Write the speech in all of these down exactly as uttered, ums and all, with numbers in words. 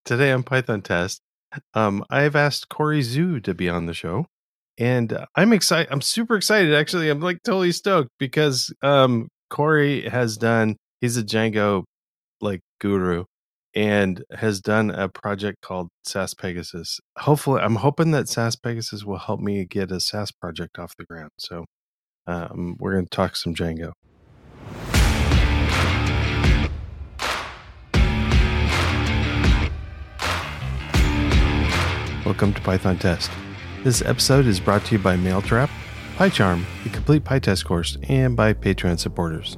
today on Python Test, um, I've asked Corey Zhu to be on the show, and uh, I'm excited. I'm super excited. Actually, I'm like totally stoked because um, Corey has done. He's a Django like guru, and has done a project called SaaS Pegasus. Hopefully, I'm hoping that SaaS Pegasus will help me get a SaaS project off the ground. So, um, we're going to talk some Django. Welcome to Python Test. This episode is brought to you by Mailtrap, PyCharm, the complete PyTest course, and by Patreon supporters.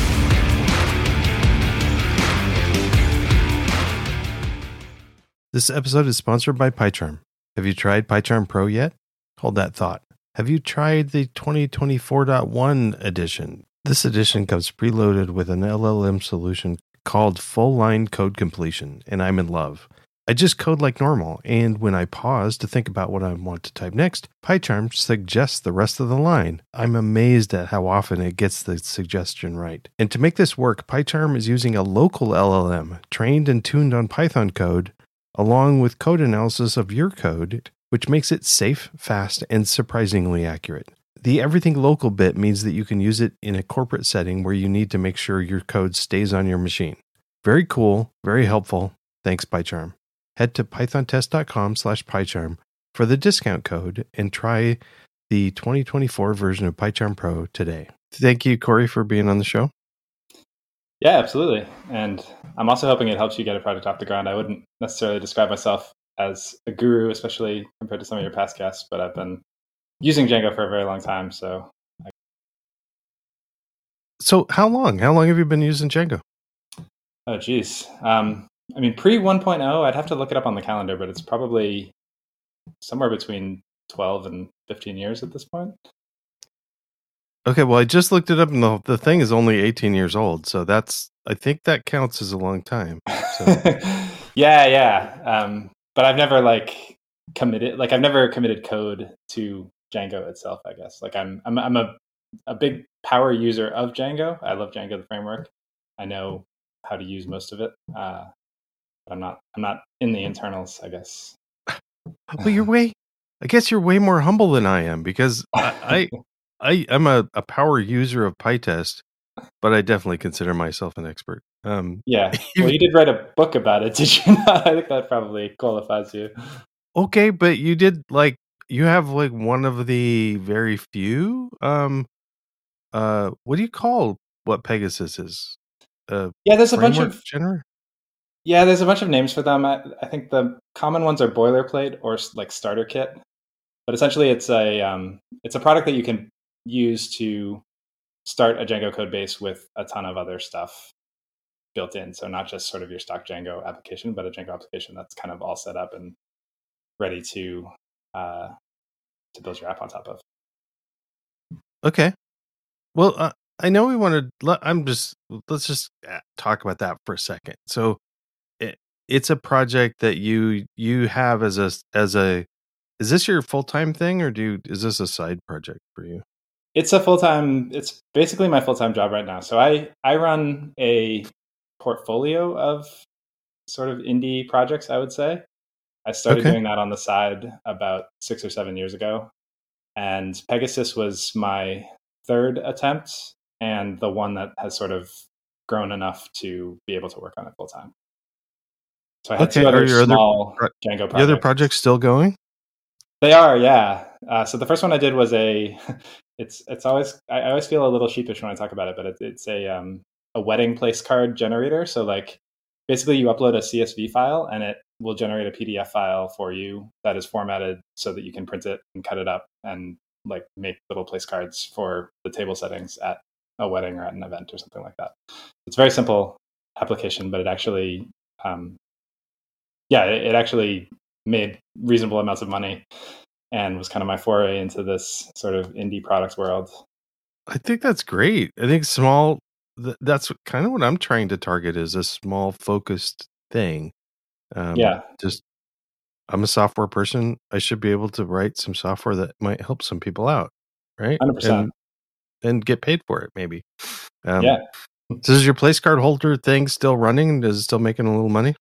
This episode is sponsored by PyCharm. Have you tried PyCharm Pro yet? Hold that thought. Have you tried the twenty twenty-four point one edition? This edition comes preloaded with an L L M solution called Full Line Code Completion, and I'm in love. I just code like normal, and when I pause to think about what I want to type next, PyCharm suggests the rest of the line. I'm amazed at how often it gets the suggestion right. And to make this work, PyCharm is using a local L L M, trained and tuned on Python code, along with code analysis of your code, which makes it safe, fast, and surprisingly accurate. The everything local bit means that you can use it in a corporate setting where you need to make sure your code stays on your machine. Very cool, very helpful. Thanks, PyCharm. Head to pythontest.com slash PyCharm for the discount code and try the twenty twenty-four version of PyCharm Pro today. Thank you, Corey, for being on the show. Yeah, absolutely. And I'm also hoping it helps you get a project off the ground. I wouldn't necessarily describe myself as a guru, especially compared to some of your past guests, but I've been using Django for a very long time. So, I... so how long? How long have you been using Django? Oh, geez. Um, I mean, pre one point oh, I'd have to look it up on the calendar, but it's probably somewhere between twelve and fifteen years at this point. Okay, well, I just looked it up, and the, the thing is only eighteen years old, so that's, I think that counts as a long time. So. yeah, yeah. Um, but I've never, like, committed, like, I've never committed code to Django itself, I guess. Like, I'm I'm, I'm a, a big power user of Django. I love Django, the framework. I know how to use most of it. Uh, I'm not. I'm not in the internals, I guess. Well, you're way. I guess you're way more humble than I am because I, I, I am a, a power user of PyTest, but I definitely consider myself an expert. Um, yeah. Well, you did write a book about it, did you not? I think that probably qualifies you. Okay, but you did like you have like one of the very few. Um, uh, what do you call what Pegasus is? Uh, yeah, there's a bunch of genera. Yeah, there's a bunch of names for them. I, I think the common ones are boilerplate or like starter kit. But essentially, it's a um, it's a product that you can use to start a Django code base with a ton of other stuff built in. So not just sort of your stock Django application, but a Django application that's kind of all set up and ready to uh, to build your app on top of. Okay. Well, uh, I know we wanted. I'm just let's just talk about that for a second. So. It's a project that you you have as a as a is this your full-time thing or do you, is this a side project for you? It's a full-time it's basically my full-time job right now. So I I run a portfolio of sort of indie projects, I would say. I started okay. doing that on the side about six or seven years ago. And Pegasus was my third attempt and the one that has sort of grown enough to be able to work on it full-time. So I had okay. two other Are your small other, Django projects. The other projects still going? They are, yeah. Uh, so the first one I did was a. It's it's always I always feel a little sheepish when I talk about it, but it, it's a um, a wedding place card generator. So like basically you upload a C S V file and it will generate a P D F file for you that is formatted so that you can print it and cut it up and like make little place cards for the table settings at a wedding or at an event or something like that. It's a very simple application, but it actually. Um, Yeah, it actually made reasonable amounts of money and was kind of my foray into this sort of indie product world. I think that's great. I think small, th- that's kind of what I'm trying to target is a small focused thing. Um, yeah. Just, I'm a software person. I should be able to write some software that might help some people out, right? one hundred percent. And, and get paid for it, maybe. Um, yeah. So is your place card holder thing still running? Is it still making a little money?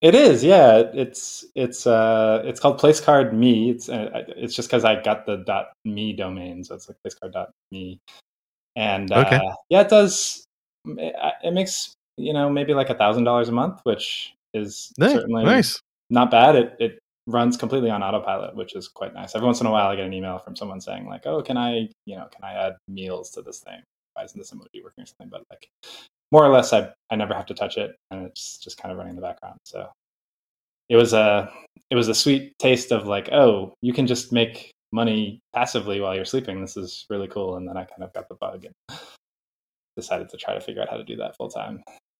It is, yeah. It's it's uh it's called PlaceCard Me. It's uh, it's just because I got the .me domain, so it's like PlaceCard.me, and Okay. uh, yeah, it does. It, it makes you know maybe like a thousand dollars a month, which is Nice. certainly Nice. not bad. It it runs completely on autopilot, which is quite nice. Every once in a while, I get an email from someone saying like, "Oh, can I you know can I add meals to this thing? Why isn't this emoji working or something?" But like more or less, I I never have to touch it, and it's just kind of running in the background. So it was a it was a sweet taste of like, oh, you can just make money passively while you're sleeping. This is really cool. And then I kind of got the bug and decided to try to figure out how to do that full time.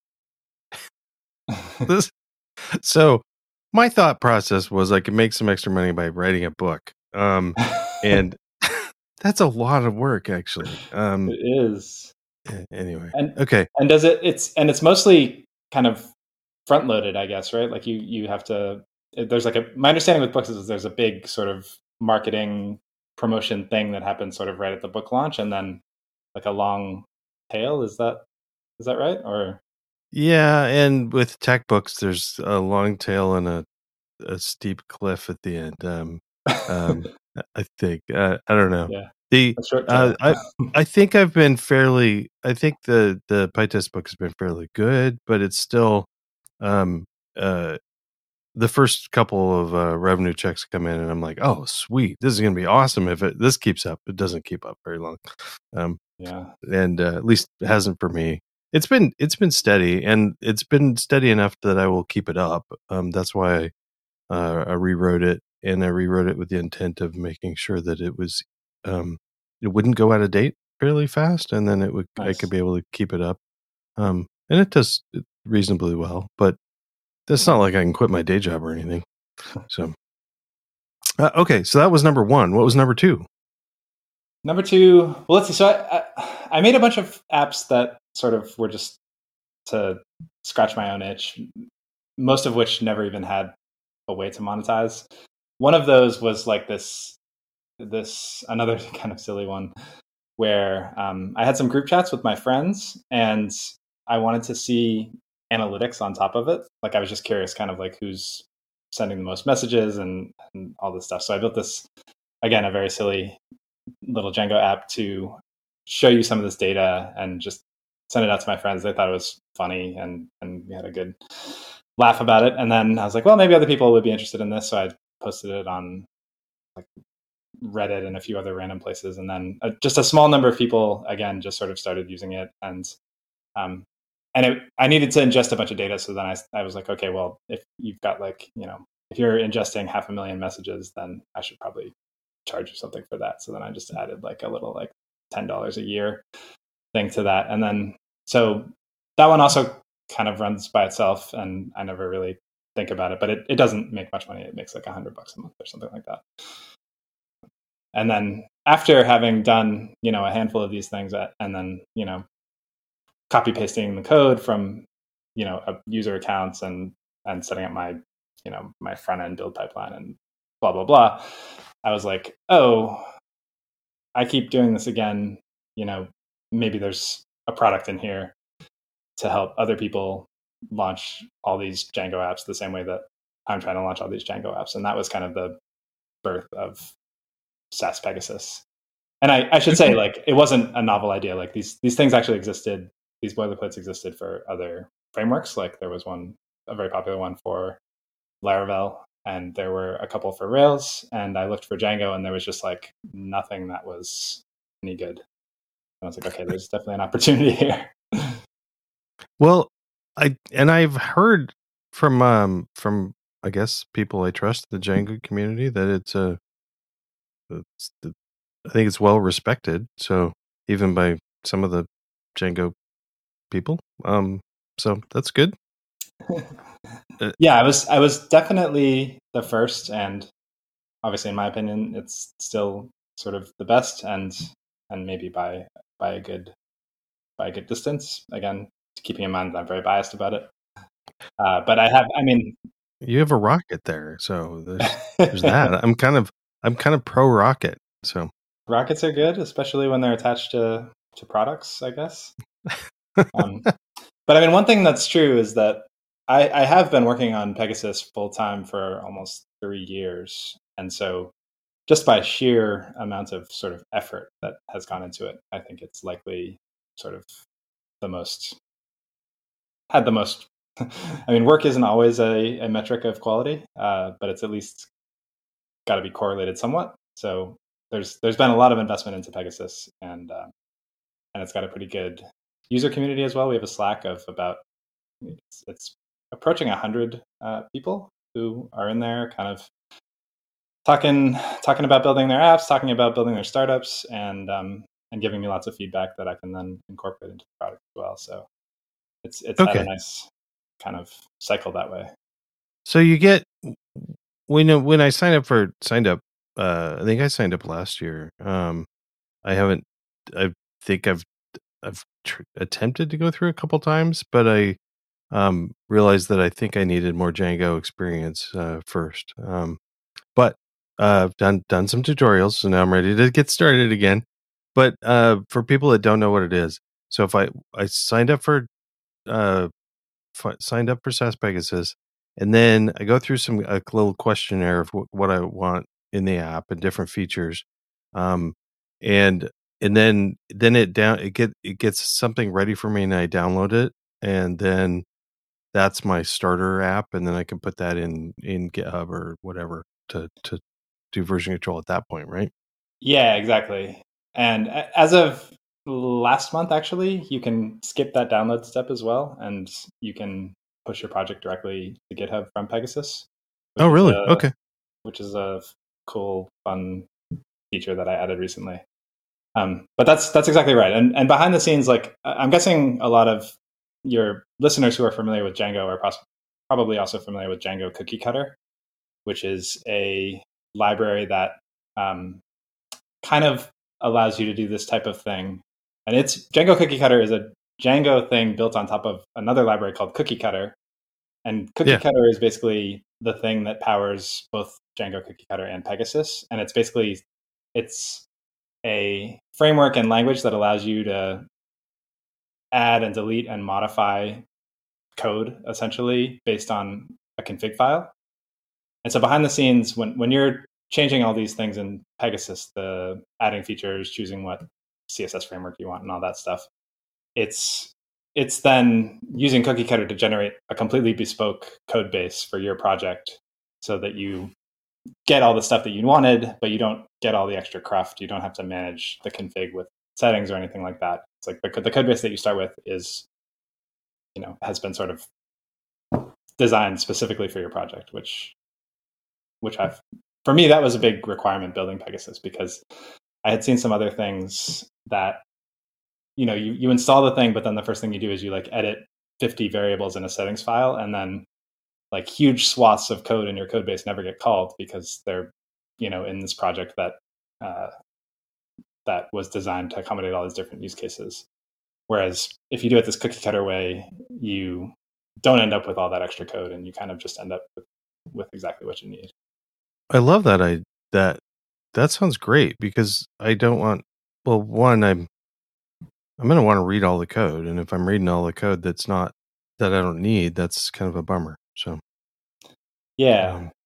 This, so my thought process was I could make some extra money by writing a book. Um, and that's a lot of work, actually. Um, it is. Anyway, and okay. And does it? It's and it's mostly kind of front loaded, I guess, right? Like you you have to. There's like a my understanding with books is there's a big sort of marketing promotion thing that happens sort of right at the book launch, and then like a long tail. Is that is that right? Or yeah, and with tech books, there's a long tail and a, a steep cliff at the end. Um, um, I think uh, I don't know. Yeah, the uh, I I think I've been fairly. I think the the PyTest book has been fairly good, but it's still um uh the first couple of uh, revenue checks come in, and I'm like, oh, sweet, this is gonna be awesome if it this keeps up. It doesn't keep up very long. Um, yeah, and uh, at least it hasn't for me. It's been it's been steady, and it's been steady enough that I will keep it up. Um, that's why I, uh, I rewrote it, and I rewrote it with the intent of making sure that it was um, it wouldn't go out of date fairly fast, and then it would nice. I could be able to keep it up. Um, and it does reasonably well, but it's not like I can quit my day job or anything. So, uh, okay, so that was number one. What was number two? Number two, well, let's see. So I, I, I made a bunch of apps that sort of were just to scratch my own itch, most of which never even had a way to monetize. One of those was like this, this another kind of silly one where um, I had some group chats with my friends, and I wanted to see analytics on top of it. Like I was just curious, kind of like who's sending the most messages and, and all this stuff. So I built this, again, a very silly little Django app to show you some of this data and just send it out to my friends. They thought it was funny, and and we had a good laugh about it. And then I was like, well, maybe other people would be interested in this. So I posted it on like Reddit and a few other random places. And then uh, just a small number of people, again, just sort of started using it. And um, and it, I needed to ingest a bunch of data. So then I, I was like, okay, well, if you've got like, you know, if you're ingesting half a million messages, then I should probably charge you something for that. So then I just added like a little like ten dollars a year thing to that. And then, so that one also kind of runs by itself, and I never really think about it, but it, it doesn't make much money. It makes like a hundred bucks a month or something like that. And then after having done, you know, a handful of these things, and then, you know, copy pasting the code from, you know, user accounts and, and setting up my, you know, my front end build pipeline and blah, blah, blah. I was like, oh, I keep doing this again. You know, maybe there's a product in here to help other people launch all these Django apps the same way that I'm trying to launch all these Django apps. And that was kind of the birth of SaaS Pegasus. And I, I should say, like, it wasn't a novel idea. Like these these things actually existed. These boilerplates existed for other frameworks. Like there was one, a very popular one for Laravel, and there were a couple for Rails. And I looked for Django, and there was just like nothing that was any good. And I was like, okay, there's definitely an opportunity here. Well, I and I've heard from um from I guess people I trust in the Django community that it's a it's, I think it's well respected. So even by some of the Django people, um, so that's good. Yeah, I was I was definitely the first, and obviously, in my opinion, it's still sort of the best, and and maybe by by a good by a good distance. Again, keeping in mind that I'm very biased about it. Uh, but I have, I mean, you have a rocket there, so there's, there's that. I'm kind of I'm kind of pro rocket. So rockets are good, especially when they're attached to to products, I guess. um, but I mean, one thing that's true is that I, I have been working on Pegasus full time for almost three years, and so just by sheer amount of sort of effort that has gone into it, I think it's likely sort of the most had the most. I mean, work isn't always a, a metric of quality, uh, but it's at least got to be correlated somewhat. So there's there's been a lot of investment into Pegasus, and uh, and it's got a pretty good user community as well. We have a Slack of about it's, it's approaching a hundred uh, people who are in there, kind of talking talking about building their apps, talking about building their startups, and um, and giving me lots of feedback that I can then incorporate into the product as well. So it's it's okay. Had a nice kind of cycle that way. So you get when when I signed up for signed up, uh, I think I signed up last year. Um, I haven't. I think I've I've tr- attempted to go through a couple times, but I um, realized that I think I needed more Django experience uh, first. Um, but uh, I've done done some tutorials, so now I'm ready to get started again. But uh, for people that don't know what it is, so if I I signed up for uh, f- signed up for SaaS Pegasus, and then I go through some a little questionnaire of w- what I want in the app and different features, um, and and then then it down it get it gets something ready for me, and I download it, and then that's my starter app, and then I can put that in in GitHub or whatever to to do version control at that point, right? Yeah, exactly. And as of last month, actually, you can skip that download step as well, and you can push your project directly to GitHub from Pegasus. Oh, really? A, okay. Which is a cool, fun feature that I added recently. Um, but that's that's exactly right. And and behind the scenes, like I'm guessing a lot of your listeners who are familiar with Django are pros- probably also familiar with Django Cookie Cutter, which is a library that um, kind of allows you to do this type of thing. And it's Django Cookie Cutter is a Django thing built on top of another library called Cookie Cutter. And Cookie yeah. Cutter is basically the thing that powers both Django Cookie Cutter and Pegasus. And it's basically, it's a framework and language that allows you to add and delete and modify code essentially based on a config file. And so behind the scenes, when, when you're changing all these things in Pegasus, the adding features, choosing what C S S framework you want and all that stuff, it's it's then using Cookie Cutter to generate a completely bespoke code base for your project so that you get all the stuff that you wanted, but you don't get all the extra cruft. You don't have to manage the config with settings or anything like that. It's like the, the code base that you start with is, you know, has been sort of designed specifically for your project, which which I've, for me, that was a big requirement building Pegasus, because I had seen some other things that, you know, you, you install the thing, but then the first thing you do is you like edit fifty variables in a settings file, and then like huge swaths of code in your code base never get called because they're, you know, in this project that uh, that was designed to accommodate all these different use cases. Whereas if you do it this cookie cutter way, you don't end up with all that extra code, and you kind of just end up with, with exactly what you need. I love that. I that that sounds great, because I don't want. Well, one, I'm I'm going to want to read all the code, and if I'm reading all the code that's not that I don't need, that's kind of a bummer. So, yeah, um,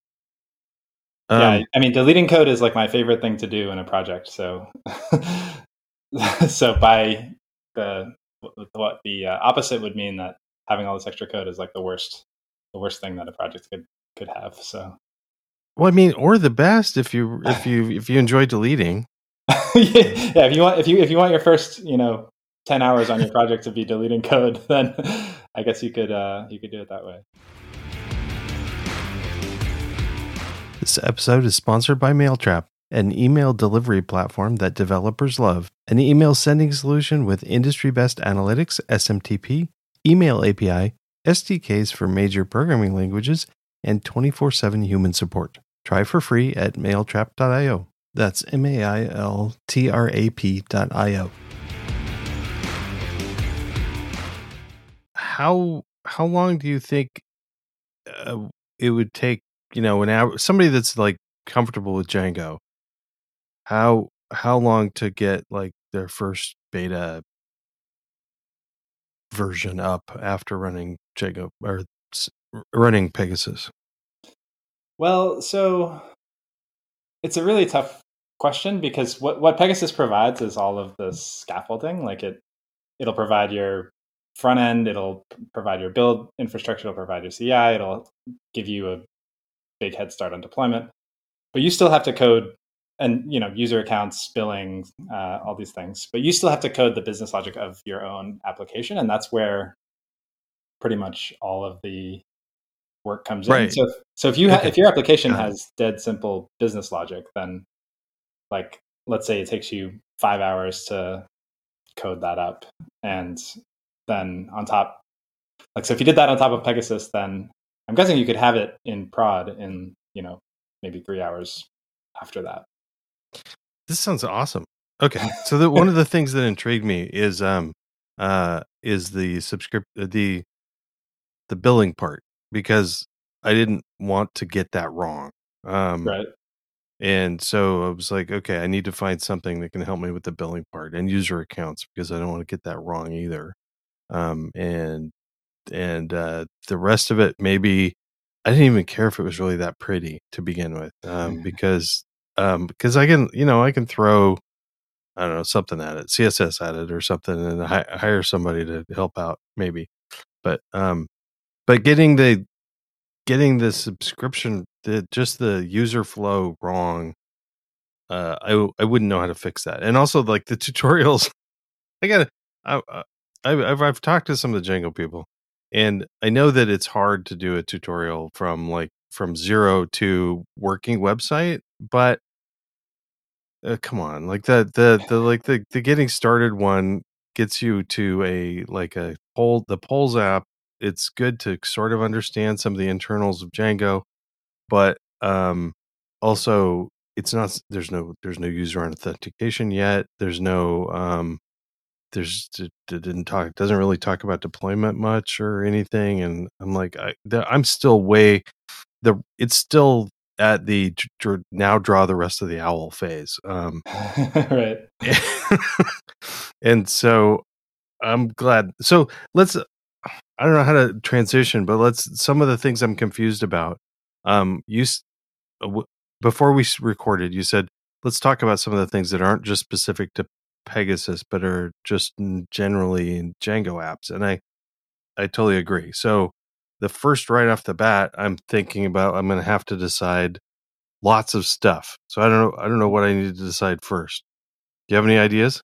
yeah. Um, I mean, deleting code is like my favorite thing to do in a project. So, so by the what the uh, opposite would mean that having all this extra code is like the worst, the worst thing that a project could could have. So. Well, I mean, or the best if you if you if you enjoy deleting. yeah, yeah, if you want if you if you want your first, you know, ten hours on your project to be deleting code, then I guess you could uh, you could do it that way. This episode is sponsored by Mailtrap, an email delivery platform that developers love. An email sending solution with industry best analytics, S M T P, email A P I, S D Ks for major programming languages, and twenty-four seven human support. Try for free at mailtrap dot io. That's M A I L T R A P dot I O. How how long do you think uh, it would take, you know, an hour, somebody that's like comfortable with Django, how how long to get like their first beta version up after running Django or running Pegasus? Well, so it's a really tough question because what, what Pegasus provides is all of the scaffolding. Like it, it'll provide your front end, it'll provide your build infrastructure, it'll provide your C I, it'll give you a big head start on deployment. But you still have to code and you know user accounts, billing, uh, all these things. But you still have to code the business logic of your own application, and that's where pretty much all of the work comes in. Right. So, so if you ha- Okay. if your application Got it. has dead simple business logic, then like let's say it takes you five hours to code that up, and then on top, like so if you did that on top of Pegasus, then I'm guessing you could have it in prod in you know maybe three hours after that. This sounds awesome. Okay, so the, one of the things that intrigued me is um uh is the subscript the the billing part, because I didn't want to get that wrong. Um, Right. And so I was like, okay, I need to find something that can help me with the billing part and user accounts, because I don't want to get that wrong either. Um, and and uh, the rest of it, maybe I didn't even care if it was really that pretty to begin with, um, because um, because I can, you know, I can throw, I don't know, something at it, C S S at it or something, and hi- hire somebody to help out, maybe. But um, but getting the getting the subscription, the just the user flow wrong. Uh, I I wouldn't know how to fix that, and also like the tutorials. I got I, I I've I've talked to some of the Django people, and I know that it's hard to do a tutorial from like from zero to working website, but uh, come on, like the the the like the the getting started one gets you to a like a poll the polls app. It's good to sort of understand some of the internals of Django, but um also it's not there's no there's no user authentication yet. There's no um there's it didn't talk doesn't really talk about deployment much or anything, and I'm like I the, I'm still way the it's still at the dr- now draw the rest of the owl phase. Um Right. and so I'm glad. So let's I don't know how to transition, but let's some of the things I'm confused about. Um you s- uh, w- before we s- recorded, you said, let's talk about some of the things that aren't just specific to Pegasus, but are just in generally in Django apps. And I, I totally agree. So the first right off the bat, I'm thinking about, I'm going to have to decide lots of stuff. So I don't know. I don't know what I need to decide first. Do you have any ideas?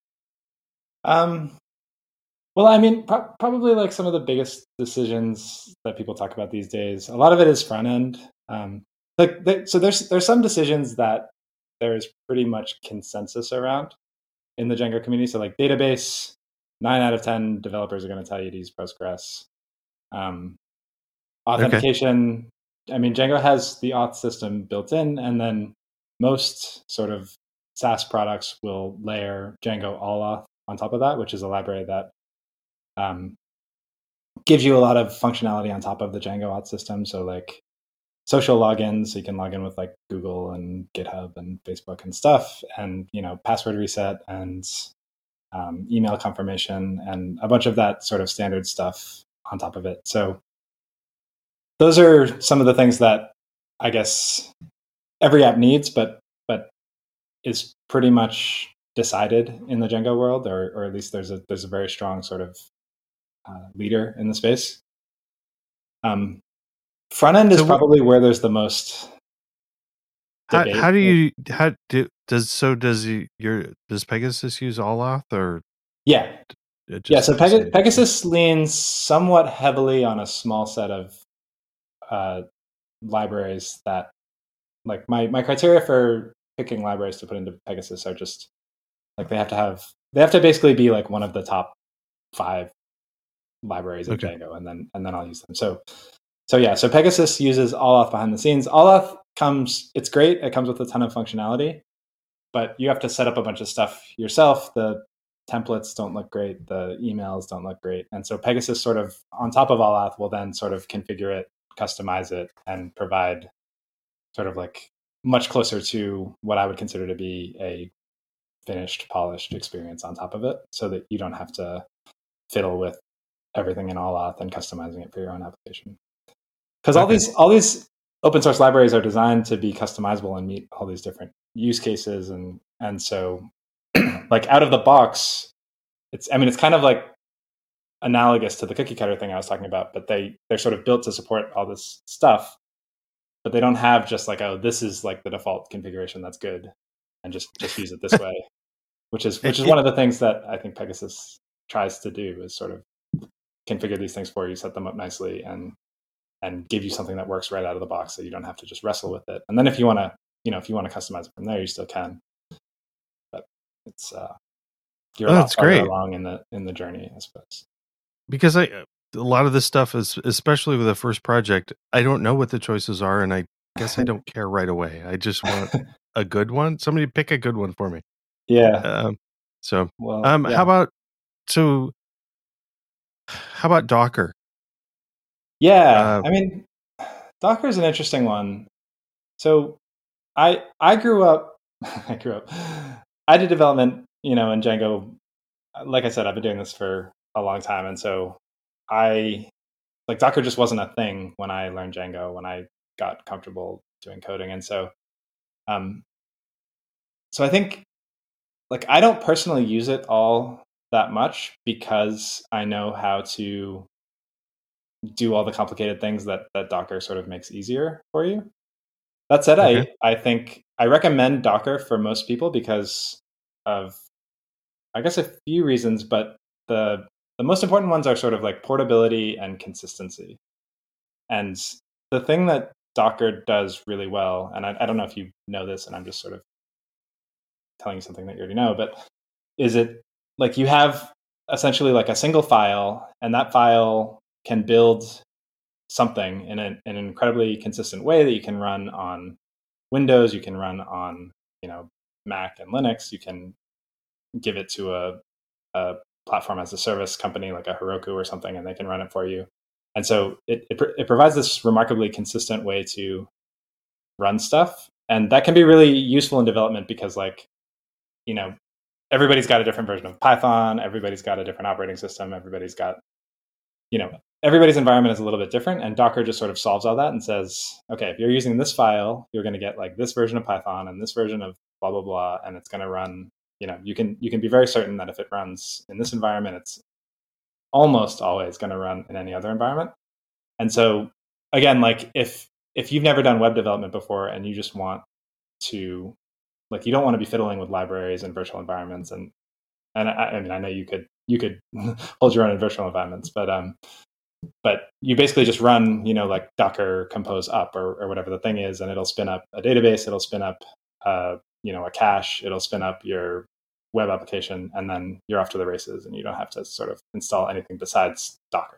Um, well, I mean, pro- probably like some of the biggest decisions that people talk about these days. A lot of it is front end. Um, like, th- so there's there's some decisions that there is pretty much consensus around in the Django community. So like database, nine out of ten developers are going to tell you to use Postgres. Um, Okay. authentication, I mean, Django has the auth system built in, and then most sort of SaaS products will layer Django all auth on top of that, which is a library that um, gives you a lot of functionality on top of the Django auth system. So like social logins, so you can log in with like Google and GitHub and Facebook and stuff, and you know password reset and um, email confirmation and a bunch of that sort of standard stuff on top of it. So those are some of the things that I guess every app needs, but but is pretty much decided in the Django world, or or at least there's a there's a very strong sort of uh, leader in the space. Um, front end is So probably where there's the most how debate. how do you how do does so does you, your does Pegasus use all auth, or Yeah, it yeah. just So just Peg- Pegasus leans somewhat heavily on a small set of uh, libraries that, like my my criteria for picking libraries to put into Pegasus are just like they have to have they have to basically be like one of the top five libraries in okay? Django, and then and then I'll use them. So so yeah, so Pegasus uses all auth behind the scenes. All auth comes, it's great. It comes with a ton of functionality, but you have to set up a bunch of stuff yourself. The templates don't look great. The emails don't look great. And so Pegasus sort of on top of all auth will then sort of configure it, customize it, and provide sort of like much closer to what I would consider to be a finished, polished experience on top of it, so that you don't have to fiddle with everything in all auth and customizing it for your own application. because all these all these open source libraries are designed to be customizable and meet all these different use cases, and and so like out of the box, it's I mean it's kind of like analogous to the cookie cutter thing I was talking about, but they they're sort of built to support all this stuff, but they don't have just like, oh, this is like the default configuration that's good, and just just use it this way, which is which is one of the things that I think Pegasus tries to do, is sort of configure these things for you, set them up nicely, and and give you something that works right out of the box, so you don't have to just wrestle with it. And then if you want to, you know, if you want to customize it from there, you still can. But it's uh, you're oh, a lot that's farther great. along in the in the journey, I suppose. Because I, a lot of this stuff is, especially with the first project, I don't know what the choices are, and I guess I don't care right away. I just want a good one. Somebody pick a good one for me. Yeah. Um, so, well, um, yeah. how about so? How about Docker? Yeah, Uh, I mean, Docker is an interesting one. So, I I grew up. I grew up. I did development, you know, in Django. Like I said, I've been doing this for a long time, and so I like Docker just wasn't a thing when I learned Django, when I got comfortable doing coding, and so, um, so I think like I don't personally use it all that much because I know how to do all the complicated things that that Docker sort of makes easier for you. That said, okay. I I think I recommend Docker for most people because of, I guess, a few reasons, but the the most important ones are sort of like portability and consistency. And the thing that Docker does really well, and I, I don't know if you know this, and I'm just sort of telling you something that you already know, but is it like you have essentially like a single file, and that file can build something in, a, in an incredibly consistent way that you can run on Windows, you can run on, you know, Mac and Linux, you can give it to a, a platform as a service company like a Heroku or something, and they can run it for you. And so it, it, it provides this remarkably consistent way to run stuff. And that can be really useful in development because, like, you know, everybody's got a different version of Python, everybody's got a different operating system, everybody's got, you know, everybody's environment is a little bit different, and Docker just sort of solves all that and says, okay, if you're using this file, you're going to get like this version of Python and this version of blah, blah, blah, and it's going to run, you know, you can, you can be very certain that if it runs in this environment, it's almost always going to run in any other environment. And so again, like if, if you've never done web development before and you just want to, like, you don't want to be fiddling with libraries and virtual environments, and, and I, I mean, I know you could, you could hold your own in virtual environments, but, um, but you basically just run, you know, like Docker compose up or, or whatever the thing is, and it'll spin up a database, it'll spin up, uh, you know, a cache, it'll spin up your web application, and then you're off to the races, and you don't have to sort of install anything besides Docker.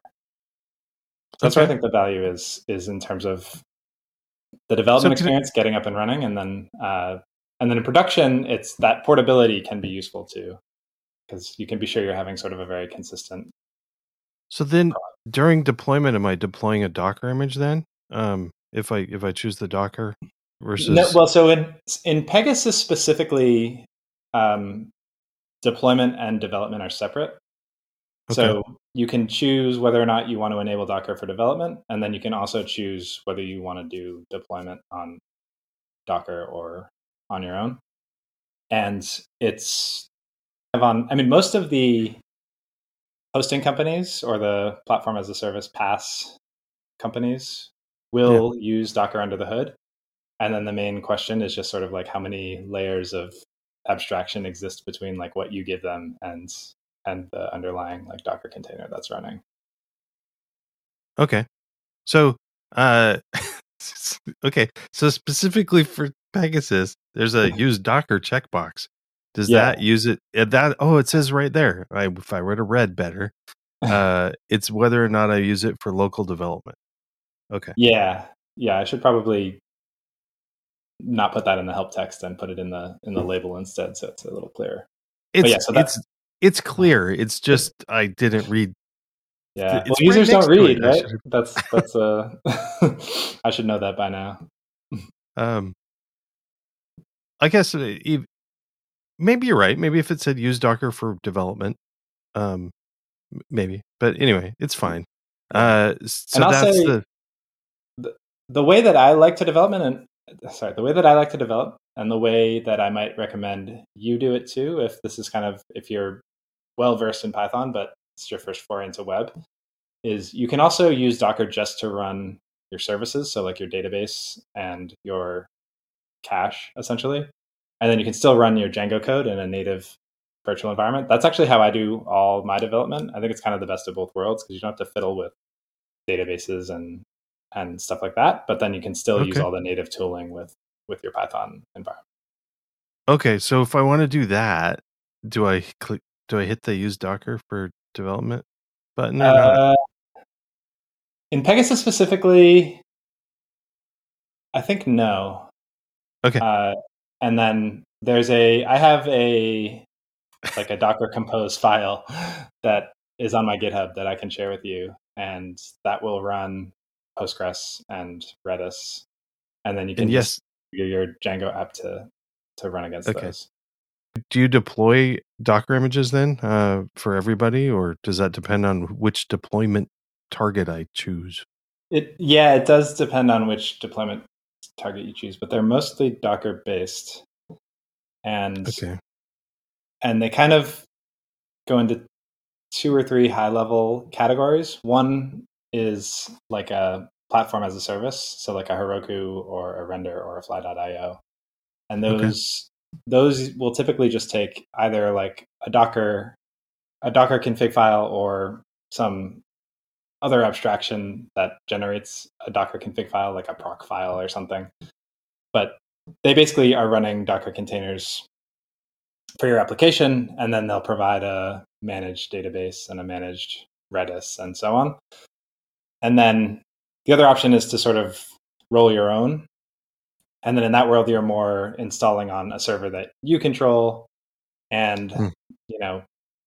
So that's okay. where I think the value is, is in terms of the development so experience, it, getting up and running, and then, uh, and then in production, it's that portability can be useful too, because you can be sure you're having sort of a very consistent. So then during deployment, am I deploying a Docker image then? Um, if I if I choose the Docker versus no, well, so in in Pegasus specifically, um, deployment and development are separate. Okay. So you can choose whether or not you want to enable Docker for development, and then you can also choose whether you want to do deployment on Docker or on your own. And it's on, I mean, most of the hosting companies or the platform as a service PaaS companies will yeah. use Docker under the hood. And then the main question is just sort of like how many layers of abstraction exist between like what you give them and and the underlying like Docker container that's running. Okay. So uh okay. So specifically for Pegasus, there's a use Docker checkbox. Does yeah. that use it? That oh, it says right there. I, if I would have read better, uh, it's whether or not I use it for local development. Okay. Yeah, yeah. I should probably not put that in the help text and put it in the in the label instead, so it's a little clearer. It's but yeah, so it's it's clear. It's just I didn't read. Yeah, well, users right don't read, right? That's that's uh, I should know that by now. Um, I guess. Uh, Maybe you're right. Maybe if it said use Docker for development, um, maybe. But anyway, it's fine. Uh, so and I'll that's say the the way that I like to development and sorry, the way that I like to develop and the way that I might recommend you do it too, if this is kind of, if you're well versed in Python, but it's your first foray into web, is you can also use Docker just to run your services. So like your database and your cache essentially. And then you can still run your Django code in a native virtual environment. That's actually how I do all my development. I think it's kind of the best of both worlds because you don't have to fiddle with databases and and stuff like that. But then you can still Okay. use all the native tooling with with your Python environment. Okay, so if I want to do that, do I click? Do I hit the use Docker for development button or not? Uh, in Pegasus specifically, I think no. Okay. Uh, and then there's a I have a like a Docker Compose file that is on my GitHub that I can share with you, and that will run Postgres and Redis, and then you can And just yes, your, your Django app to to run against Okay. those. do you deploy Docker images then uh, for everybody, or does that depend on which deployment target I choose? It yeah, it does depend on which deployment target you choose, but they're mostly Docker based, and Okay. and they kind of go into two or three high level categories. One is like a platform as a service, so like a Heroku or a Render or a Fly dot io, and Okay. those those will typically just take either like a Docker a Docker config file or some other abstraction that generates a Docker config file, like a proc file or something. But they basically are running Docker containers for your application, and then they'll provide a managed database and a managed Redis and so on. And then the other option is to sort of roll your own. And then in that world, you're more installing on a server that you control. And, Hmm. you know,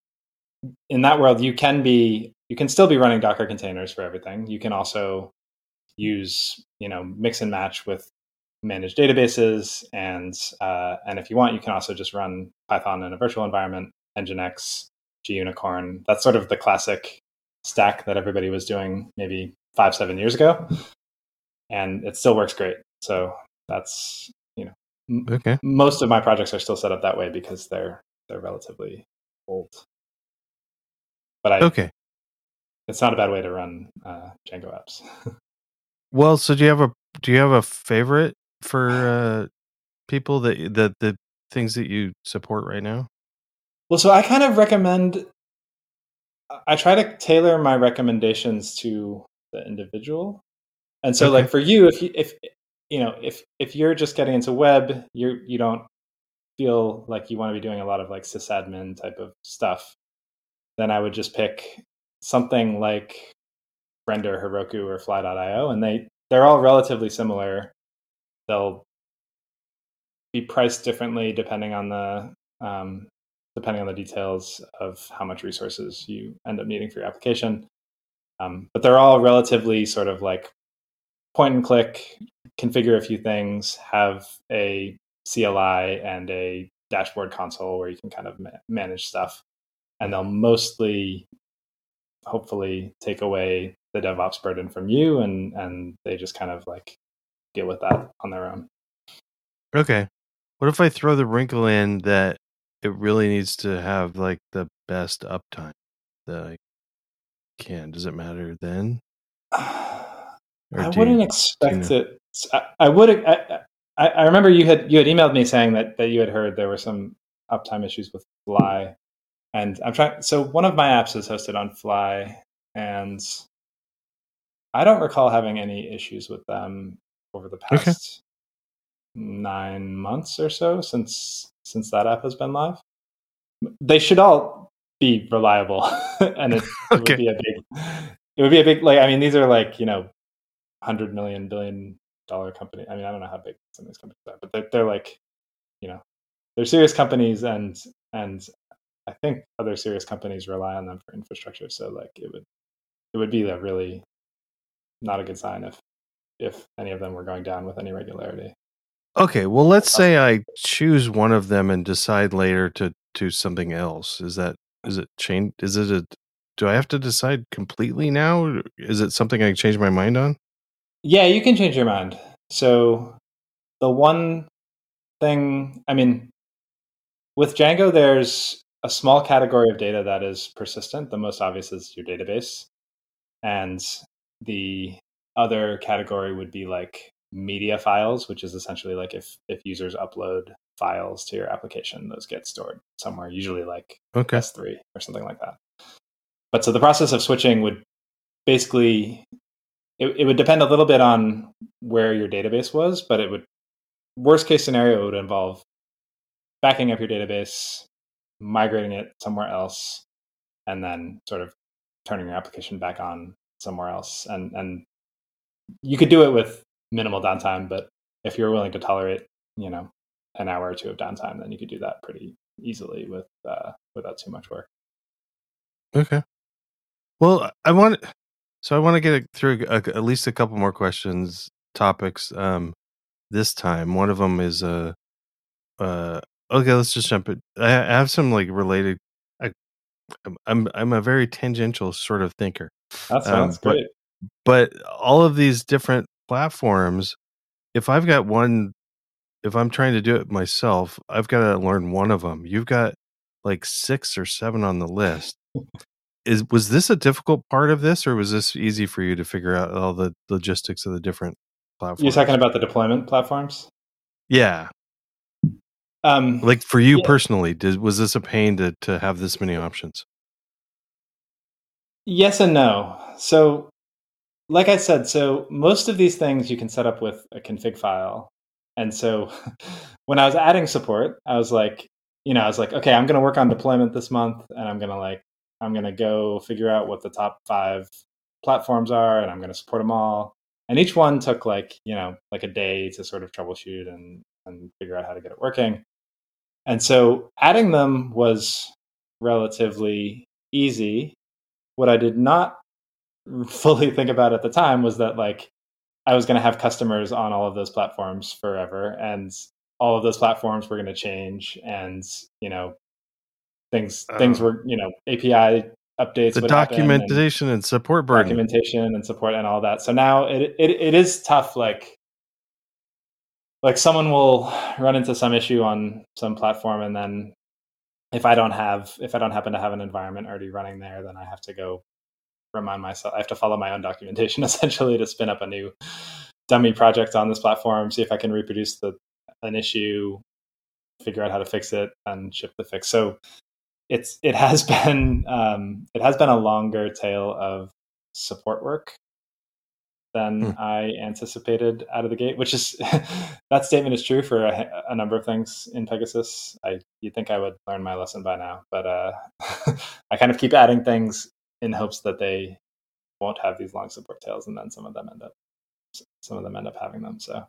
in that world, you can be, you can still be running Docker containers for everything. You can also use, you know, mix and match with managed databases. And, uh, and if you want, you can also just run Python in a virtual environment, Nginx, gUnicorn. That's sort of the classic stack that everybody was doing maybe five, seven years ago. And it still works great. So that's, you know, m- Okay. most of my projects are still set up that way because they're they're relatively old. But I, Okay. it's not a bad way to run uh, Django apps. Well, so do you have a do you have a favorite for uh, people that that the things that you support right now? Well, so I kind of recommend. I try to tailor my recommendations to the individual, and so Okay. like for you, if you if you know if if you're just getting into web, you you don't feel like you want to be doing a lot of like sysadmin type of stuff, then I would just pick something like Render, Heroku, or Fly dot io, and they they're all relatively similar. They'll be priced differently depending on the um, depending on the details of how much resources you end up needing for your application. Um, but they're all relatively sort of like point and click, configure a few things, have a C L I and a dashboard console where you can kind of ma- manage stuff. And they'll mostly, hopefully, take away the DevOps burden from you, and and they just kind of like deal with that on their own. Okay. What if I throw the wrinkle in that it really needs to have like the best uptime that I can? Does it matter then? Or I do you, wouldn't do you expect know? it. I, I would. I, I, I remember you had you had emailed me saying that that you had heard there were some uptime issues with Fly, and I'm trying. So one of my apps is hosted on Fly, and I don't recall having any issues with them over the Okay. past nine months or so since since that app has been live. They should all be reliable, and it, it would Okay. be a big. It would be a big like. I mean, these are like you know, hundred million billion dollar company. I mean, I don't know how big some of these companies are, but they're, they're like, you know, they're serious companies, and and I think other serious companies rely on them for infrastructure. So like, it would it would be a really not a good sign if if any of them were going down with any regularity. Okay, well, let's say I choose one of them and decide later to do something else. Is that is it change? Is it a? Do I have to decide completely now? Is it something I can change my mind on? Yeah, you can change your mind. So the one thing, I mean, with Django, there's a small category of data that is persistent. The most obvious is your database. And the other category would be like media files, which is essentially like if, if users upload files to your application, those get stored somewhere, usually like Okay. S three or something like that. But so the process of switching would basically, it, it would depend a little bit on where your database was, but it would, worst case scenario, it would involve backing up your database, migrating it somewhere else, and then sort of turning your application back on somewhere else. And and you could do it with minimal downtime, but if you're willing to tolerate, you know, an hour or two of downtime, then you could do that pretty easily with uh, without too much work. Okay. Well, I want so I want to get through a, at least a couple more questions, topics. Um, this time, one of them is uh, uh, okay. Let's just jump it. I I have some like related. I, I'm I'm I'm a very tangential sort of thinker. That's Um, that's but great. but all of these different platforms, if I've got one, if I'm trying to do it myself, I've got to learn one of them. You've got like six or seven on the list. Is was this a difficult part of this, or was this easy for you to figure out all the logistics of the different platforms? You're talking about the deployment platforms? Yeah. Um, Like for you yeah. personally, did was this a pain to to have this many options? Yes and no. So, like I said, so most of these things you can set up with a config file. And so when I was adding support, I was like, you know, I was like, okay, I'm going to work on deployment this month, and I'm going to like, I'm going to go figure out what the top five platforms are, and I'm going to support them all. And each one took like, you know, like a day to sort of troubleshoot and, and figure out how to get it working. And so adding them was relatively easy. What I did not fully think about at the time was that like I was going to have customers on all of those platforms forever, and all of those platforms were going to change, and you know things uh, things were you know A P I updates the would documentation and, and support burden, documentation and support and all that. So now it it, it is tough. Like like someone will run into some issue on some platform, and then if I don't have if I don't happen to have an environment already running there, then I have to go remind myself. I have to follow my own documentation essentially to spin up a new dummy project on this platform, see if I can reproduce the an issue, figure out how to fix it, and ship the fix. So it's it has been um, it has been a longer tail of support work than hmm. I anticipated out of the gate. Which is that statement is true for a, a number of things in Pegasus. I you'd think I would learn my lesson by now, but uh, I kind of keep adding things in hopes that they won't have these long support tails, and then some of them end up some of them end up having them. So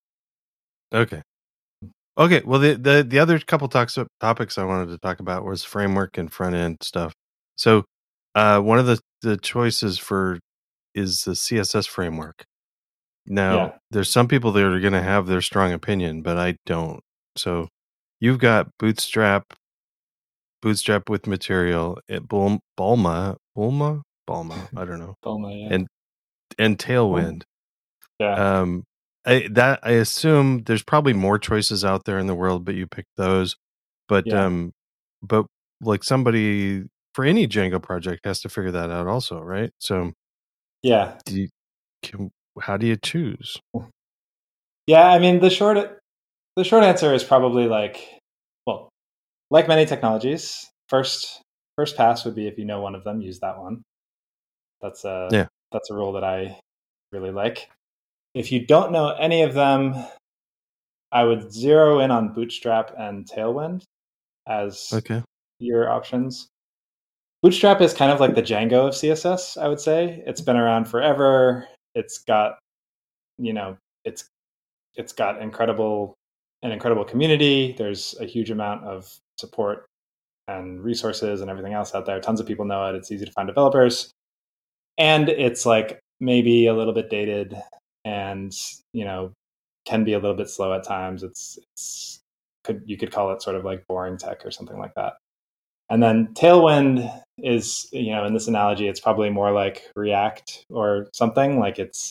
okay. Okay, well, the, the, the other couple talks, topics I wanted to talk about was framework and front end stuff. So, uh, one of the, the choices for is the C S S framework. Now, yeah. There's some people that are going to have their strong opinion, but I don't. So, you've got Bootstrap, Bootstrap with Material, at Bul- Bulma, Bulma, Bulma, I don't know, Bulma, yeah. and and Tailwind. Yeah. Um, I, that I assume there's probably more choices out there in the world, but you picked those. But yeah. um, but like somebody for any Django project has to figure that out also, right? So yeah, do you, can, how do you choose? Yeah, I mean the short the short answer is probably like, well, like many technologies, first first pass would be if you know one of them, use that one. That's a yeah. that's a rule that I really like. If you don't know any of them, I would zero in on Bootstrap and Tailwind as okay. your options. Bootstrap is kind of like the Django of C S S, I would say. It's been around forever. It's got, you know, it's it's got incredible an incredible community. There's a huge amount of support and resources and everything else out there. Tons of people know it. It's easy to find developers. And it's like maybe a little bit dated and, you know, can be a little bit slow at times. It's, it's could you could call it sort of like boring tech or something like that. And then Tailwind is, you know, in this analogy, it's probably more like React or something. Like it's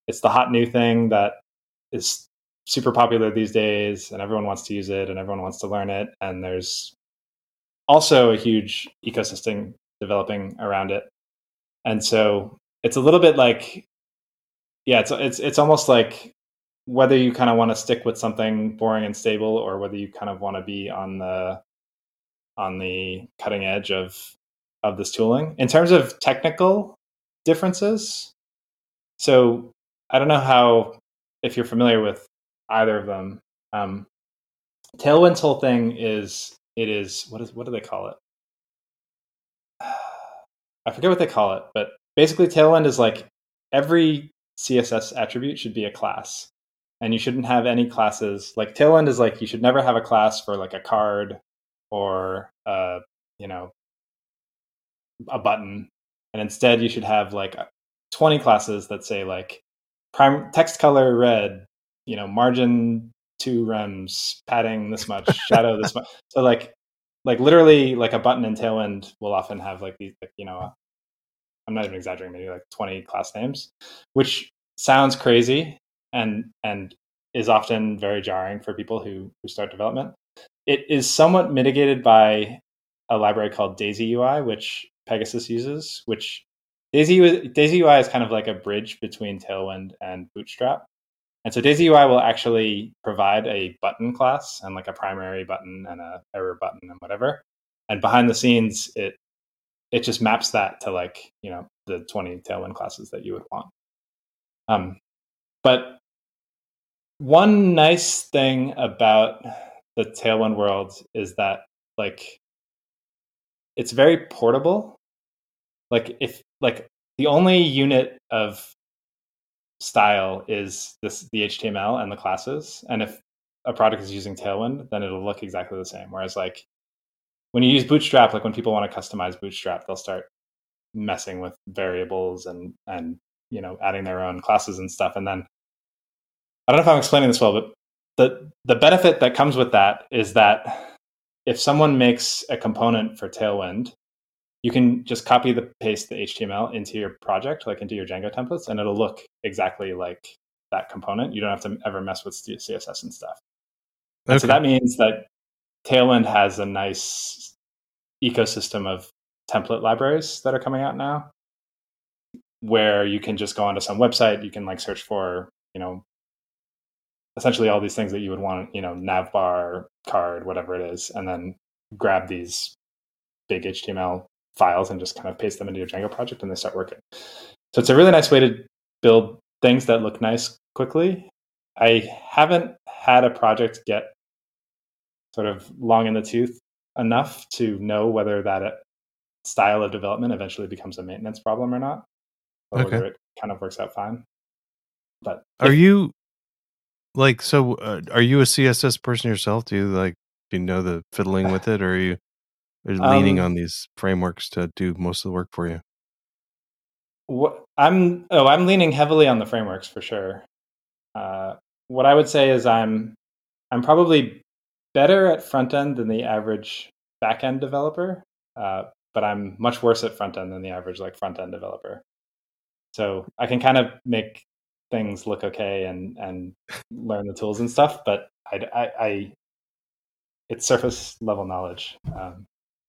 it's the hot new thing that is super popular these days, and everyone wants to use it, and everyone wants to learn it. And there's also a huge ecosystem developing around it. And so it's a little bit like, yeah, it's it's it's almost like whether you kind of want to stick with something boring and stable, or whether you kind of want to be on the on the cutting edge of of this tooling. In terms of technical differences, so I don't know how, if you're familiar with either of them. Um, Tailwind's whole thing is it is what is what do they call it? I forget what they call it, but basically Tailwind is like every C S S attribute should be a class, and you shouldn't have any classes. Like Tailwind is like you should never have a class for like a card or uh, you know a button, and instead you should have like twenty classes that say like prime text color red, you know margin two rems, padding this much, shadow this much. So like like literally like a button in Tailwind will often have like these like, you know I'm not even exaggerating, maybe like twenty class names, which sounds crazy and and is often very jarring for people who who start development. It is somewhat mitigated by a library called Daisy U I, which Pegasus uses, which Daisy Daisy U I is kind of like a bridge between Tailwind and Bootstrap. And so Daisy U I will actually provide a button class and like a primary button and a error button and whatever. And behind the scenes, it it just maps that to like, you know, the twenty Tailwind classes that you would want. Um, but one nice thing about the Tailwind world is that like it's very portable. Like if like the only unit of style is this the H T M L and the classes, and if a product is using Tailwind, then it'll look exactly the same. Whereas like when you use Bootstrap, like when people want to customize Bootstrap, they'll start messing with variables and and you know adding their own classes and stuff. And then I don't know if I'm explaining this well, but the the benefit that comes with that is that if someone makes a component for Tailwind, you can just copy the paste the H T M L into your project, like into your Django templates, and it'll look exactly like that component. You don't have to ever mess with C S S and stuff. And okay. So that means that Tailwind has a nice ecosystem of template libraries that are coming out now, where you can just go onto some website, you can like search for, you know, essentially all these things that you would want, you know, navbar, card, whatever it is, and then grab these big H T M L files and just kind of paste them into your Django project and they start working. So it's a really nice way to build things that look nice quickly. I haven't had a project get sort of long in the tooth enough to know whether that style of development eventually becomes a maintenance problem or not, or okay. whether it kind of works out fine. But are if, you like, so uh, are you a C S S person yourself? Do you like, do you know the fiddling with it, or are you are you leaning um, on these frameworks to do most of the work for you? What I'm, oh, I'm leaning heavily on the frameworks for sure. Uh, what I would say is I'm, I'm probably better at front end than the average back end developer, uh, but I'm much worse at front end than the average like front end developer. So I can kind of make things look okay and and learn the tools and stuff, but I, I, I it's surface level knowledge. Um,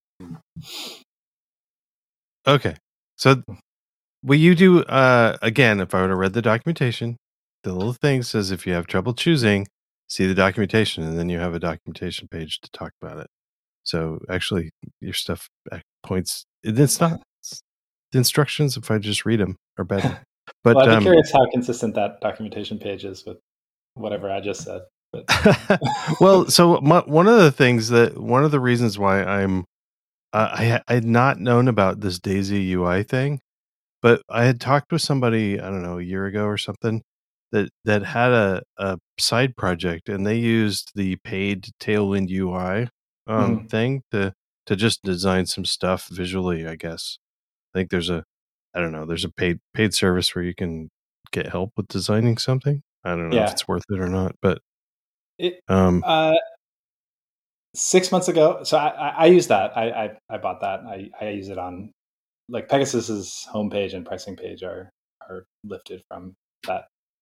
okay, so will you do uh, again? If I would have read the documentation, the little thing says if you have trouble choosing, see the documentation, and then you have a documentation page to talk about it. So actually, your stuff points. It's not it's, the instructions. If I just read them, are better. But well, I'd be um, curious how consistent that documentation page is with whatever I just said. But. well, so my, one of the things that one of the reasons why I'm uh, I I had not known about this Daisy U I thing, but I had talked with somebody I don't know a year ago or something that that had a a side project and they used the paid Tailwind U I um, mm-hmm. thing to to just design some stuff visually. I guess I think there's a I don't know there's a paid paid service where you can get help with designing something. I don't know yeah. if it's worth it or not, but it, um, uh, six months ago, so I, I, I use that. I, I I bought that. I I use it on like Pegasus's homepage and pricing page are are lifted from that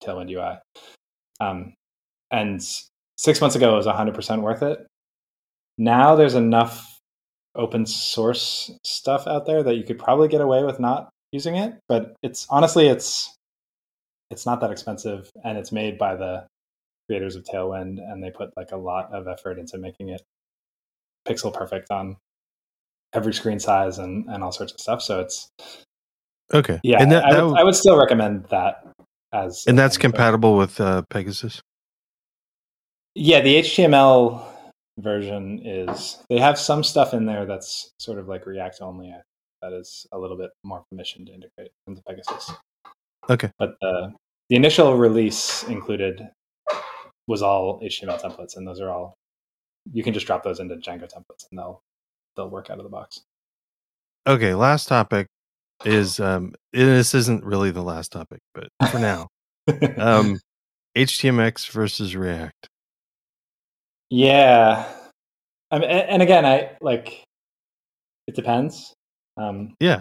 Tailwind U I. Um, and six months ago, it was one hundred percent worth it. Now there's enough open source stuff out there that you could probably get away with not using it. But it's honestly, it's it's not that expensive, and it's made by the creators of Tailwind, and they put like a lot of effort into making it pixel perfect on every screen size and, and all sorts of stuff. So it's okay. yeah, and that, I, that would, would, I would still recommend that as and that's compatible with uh, Pegasus. Yeah, the H T M L version is. They have some stuff in there that's sort of like React only. That is a little bit more permission to integrate into Pegasus. Okay, but the the initial release included was all H T M L templates, and those are all you can just drop those into Django templates, and they'll they'll work out of the box. Okay, last topic is um, this isn't really the last topic, but for now, um, H T M X versus React. Yeah, I mean, and again, I like it depends. Um, yeah,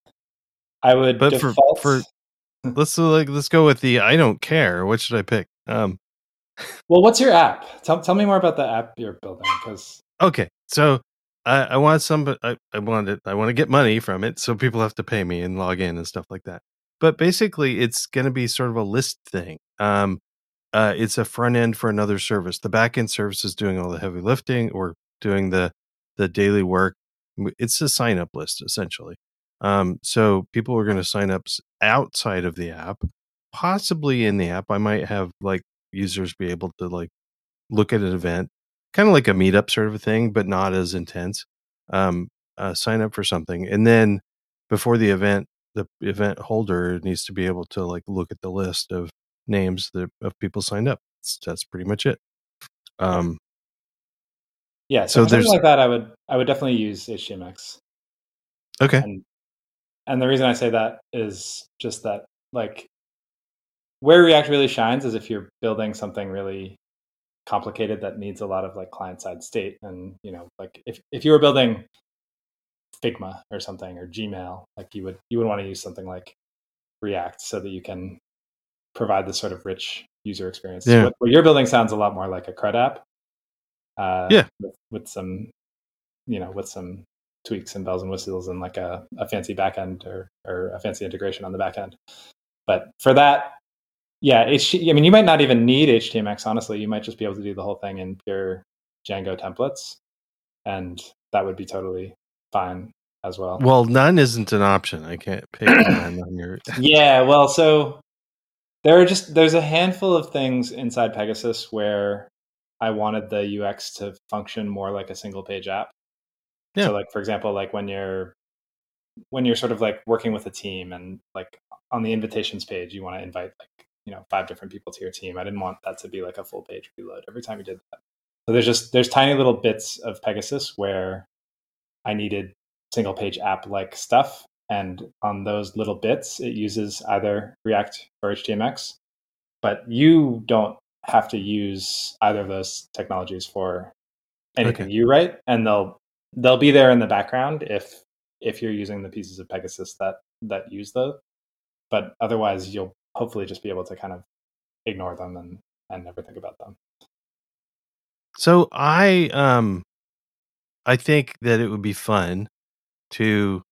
I would but default for, for let's like let's go with the I don't care. What should I pick? Um, well, what's your app? Tell tell me more about the app you're building. Because okay, so I, I want some, I, I want it. I want to get money from it, so people have to pay me and log in and stuff like that. But basically, it's going to be sort of a list thing. Um, uh, it's a front end for another service. The back end service is doing all the heavy lifting or doing the the daily work. It's a sign up list essentially. Um, so people are going to sign up outside of the app, possibly in the app. I might have like users be able to like look at an event, kind of like a meetup sort of a thing, but not as intense. Um, uh, sign up for something, and then before the event, the event holder needs to be able to like look at the list of names that of people signed up. That's, that's pretty much it. Um, yeah, so, so for something there's like that, I would I would definitely use H T M X. okay. And, and the reason I say that is just that like where React really shines is if you're building something really complicated that needs a lot of like client side state. And you know, like if, if you were building Figma or something or Gmail, like you would you would want to use something like React so that you can provide this sort of rich user experience. Yeah. What, what you're building sounds a lot more like a CRUD app. Uh, yeah. With, with some, you know, with some tweaks and bells and whistles and like a, a fancy backend or or a fancy integration on the back end. But for that, yeah, H- I mean, you might not even need H T M X, honestly. You might just be able to do the whole thing in pure Django templates, and that would be totally fine as well. Well, none isn't an option. I can't pick none on your. Yeah, well, so there are just there's a handful of things inside Pegasus where I wanted the U X to function more like a single page app. Yeah. So, like for example, like when you're when you're sort of like working with a team and like on the invitations page, you want to invite like you know five different people to your team. I didn't want that to be like a full page reload every time you did that. So there's just there's tiny little bits of Pegasus where I needed single page app like stuff, and on those little bits it uses either React or H T M X, but you don't have to use either of those technologies for anything Okay. you write, and they'll they'll be there in the background if if you're using the pieces of Pegasus that that use those, but otherwise you'll hopefully just be able to kind of ignore them and and never think about them. So I um I think that it would be fun to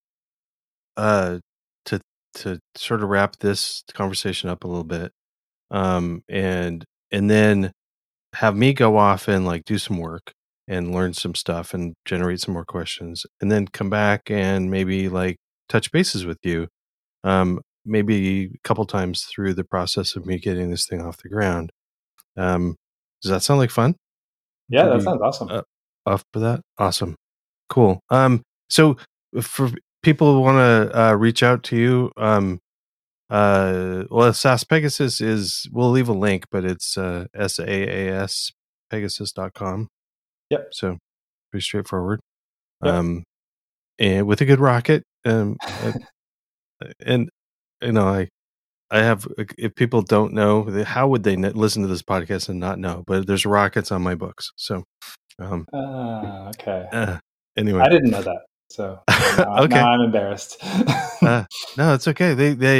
uh to to sort of wrap this conversation up a little bit. Um and and then have me go off and like do some work and learn some stuff and generate some more questions, and then come back and maybe like touch bases with you um maybe a couple times through the process of me getting this thing off the ground. Um does that sound like fun? Yeah, To that be, sounds awesome. uh, off for that? Awesome. Cool. Um so for people who want to uh, reach out to you, um uh well, SaaS Pegasus is, we'll leave a link, but it's uh S A A S Pegasus dot com. Yep. So pretty straightforward. Yep. Um and with a good rocket. Um uh, and you know, I I have, if people don't know, how would they listen to this podcast and not know? But there's rockets on my books. So um uh, okay. Uh, anyway. I didn't know that. So now, okay. now I'm embarrassed. uh, no, it's okay. They they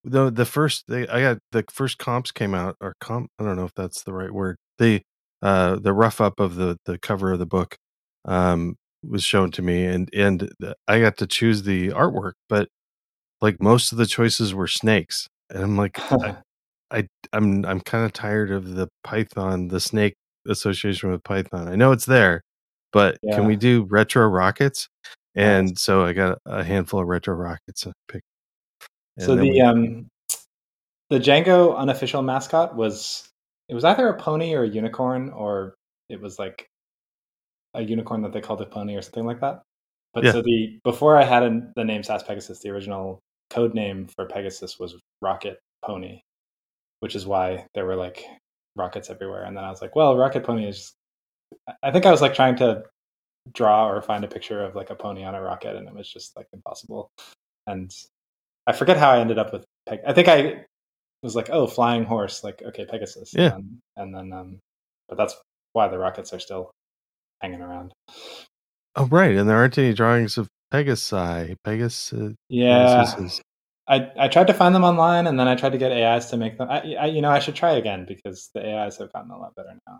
the the first they, I got the first comps came out or comp. I don't know if that's the right word. The uh, the rough up of the the cover of the book um, was shown to me, and and I got to choose the artwork, but like most of the choices were snakes, and I'm like, I, I I'm I'm kind of tired of the Python, the snake association with Python. I know it's there, but Yeah. can we do retro rockets? And Nice. so I got a handful of retro rockets. I picked. So then the we- um the Django unofficial mascot was it was either a pony or a unicorn, or it was like a unicorn that they called a pony or something like that. But Yeah. so the before I had a, the name SAS Pegasus, the original code name for Pegasus was Rocket Pony, which is why there were like rockets everywhere. And then I was like, well, Rocket Pony is. I think I was like trying to draw or find a picture of like a pony on a rocket, and it was just like impossible. And I forget how I ended up with Peg. I think I was like, oh, flying horse, like okay, Pegasus. Yeah. And, and then, um, but that's why the rockets are still hanging around. Oh, right. And there aren't any drawings of Pegasi. Pegasus. Yeah. Pegasuses. I, I tried to find them online, and then I tried to get A Is to make them. I, I you know I should try again because the A Is have gotten a lot better now.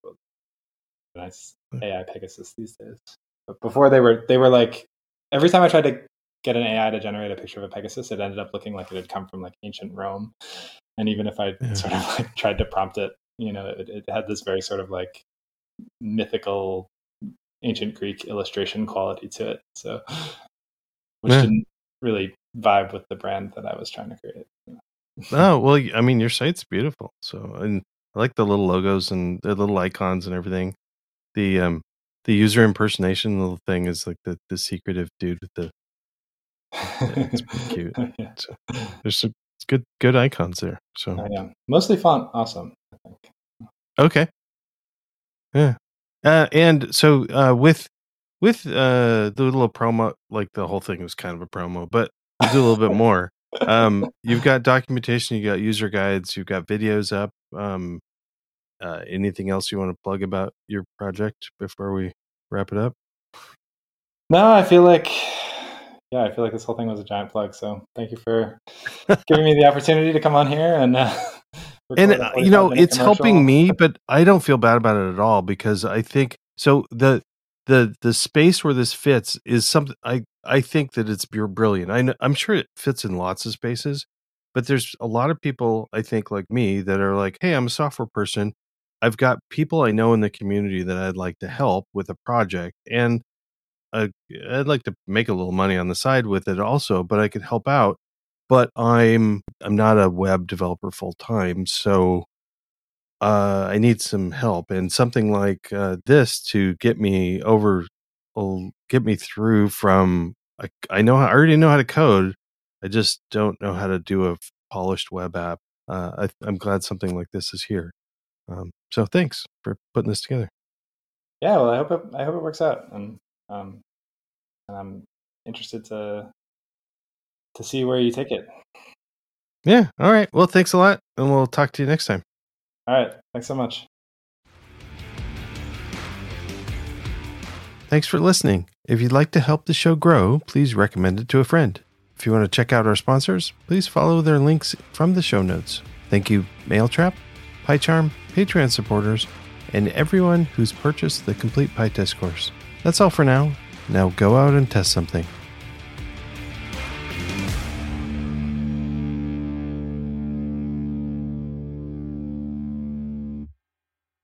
Nice A I Pegasus these days. But before they were they were like every time I tried to get an A I to generate a picture of a Pegasus, it ended up looking like it had come from like ancient Rome. And even if I Yeah. sort of like tried to prompt it, you know, it, it had this very sort of like mythical ancient Greek illustration quality to it. So which Yeah. didn't really vibe with the brand that I was trying to create. Oh, well, I mean, your site's beautiful. So, and I like the little logos and the little icons and everything. The um the user impersonation little thing is like the, the secretive dude with the yeah, it's pretty cute. Yeah. So there's some good good icons there. So Oh, yeah. Mostly font awesome, I think. okay. Yeah. Uh, and so uh, with with uh, the little promo, like the whole thing was kind of a promo, but we'll do a little bit more. Um, you've got documentation, you got user guides, you've got videos up. Um, uh, anything else you want to plug about your project before we wrap it up? No, I feel like, yeah, I feel like this whole thing was a giant plug. So thank you for giving me the opportunity to come on here and. Uh, And record a uh, you know, forty-five minute it's helping commercial. me, but I don't feel bad about it at all because I think so. The the the space where this fits is something I I think that it's br- brilliant. I know, I'm sure it fits in lots of spaces, but there's a lot of people I think like me that are like, hey, I'm a software person. I've got people I know in the community that I'd like to help with a project, and uh, I'd like to make a little money on the side with it also, but I could help out. But I'm I'm not a web developer full time, so uh, I need some help, and something like uh, this to get me over, will get me through from. I, I know I already know how to code. I just don't know how to do a polished web app. Uh, I, I'm glad something like this is here. Um, so thanks for putting this together. Yeah, well, I hope it, I hope it works out, and um, and I'm interested to to see where you take it. Yeah. All right. Well, thanks a lot, and we'll talk to you next time. All right, thanks so much. Thanks for listening. If you'd like to help the show grow, please recommend it to a friend. If you want to check out our sponsors, please follow their links from the show notes. Thank you, Mailtrap, PyCharm, Patreon supporters, and everyone who's purchased the complete PyTest course. That's all for now. Now go out and test something.